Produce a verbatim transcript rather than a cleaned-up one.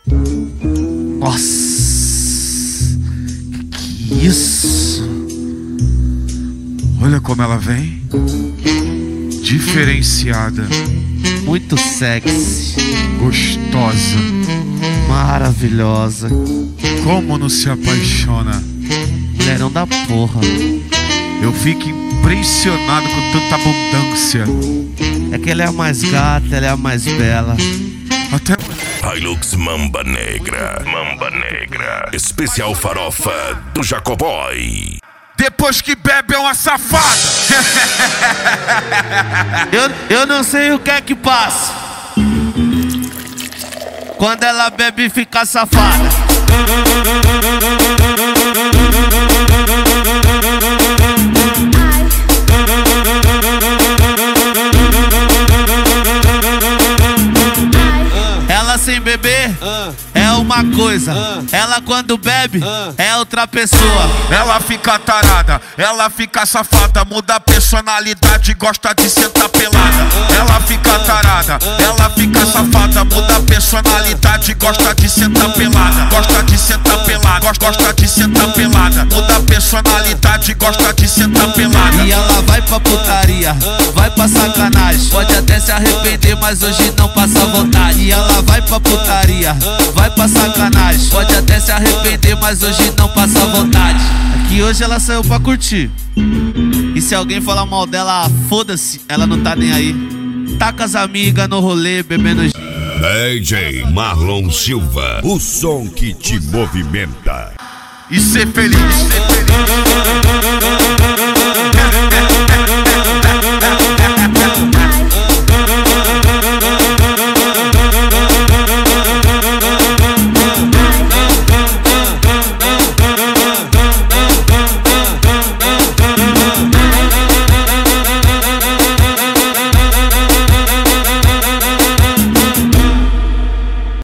Nossa, que isso? Olha como ela vem, diferenciada, Muito sexy, gostosa. maravilhosa. Como não se apaixona? Mulherão da porra. Eu fico impressionado com tanta abundância. É que ela é a mais gata, ela é a mais bela. Até Hilux Mamba Negra, Mamba Negra, especial farofa do Jacoboy. depois que bebe é uma safada. Eu, eu não sei o que é que passa quando ela bebe fica safada. Ela sem beber é uma coisa, ela quando bebe é outra pessoa. Ela fica tarada, ela fica safada, muda a personalidade, gosta de sentar pelada. Ela fica tarada, ela fica safada, muda a personalidade, gosta de sentar pelada. Gosta de sentar pelada, gosta, gosta de sentar pelada, muda a personalidade, gosta de sentar pelada. E ela vai pra putaria, vai pra sacanagem, pode até se arrepender, mas hoje não passa vontade. E ela vai pra putaria, vai pra sacanagem, pode até se arrepender, mas hoje não passa vontade. Aqui hoje ela saiu pra curtir, e se alguém falar mal dela, foda-se, ela não tá nem aí. Tá com as amigas no rolê, bebendo. D J Marlon Silva, o som que te movimenta. E ser feliz, ser feliz.